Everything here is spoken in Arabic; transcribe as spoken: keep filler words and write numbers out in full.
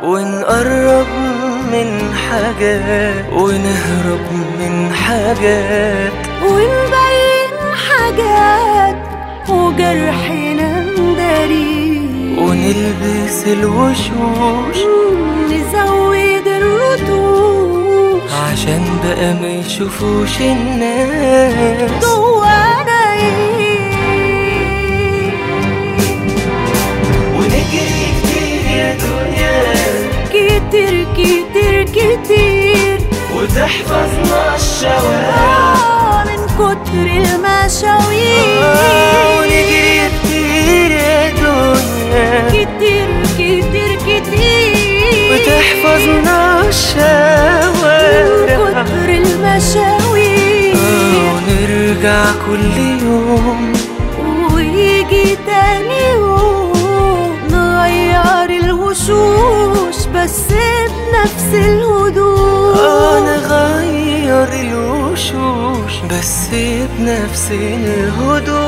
ونقرب من حاجات ونهرب من حاجات ونبين حاجات وجرحنا نداري ونلبس الوشوش نزود الرتوش عشان بقى ما يشوفوش الناس جوانا ايه. ونجري كتير يا دنيا كتير كتير كتير وتحفظنا الشوارع آه من كتر المشاوير. آه ونجري كتير يا دنيا كتير كتير كتير وتحفظنا الشوارع من كتر المشاوير. آه ونرجع كل يوم ويجي تاني يوم نغير الوشوش بس بنفس الهدوء. آه نغير الوشوش بس بنفس الهدوء.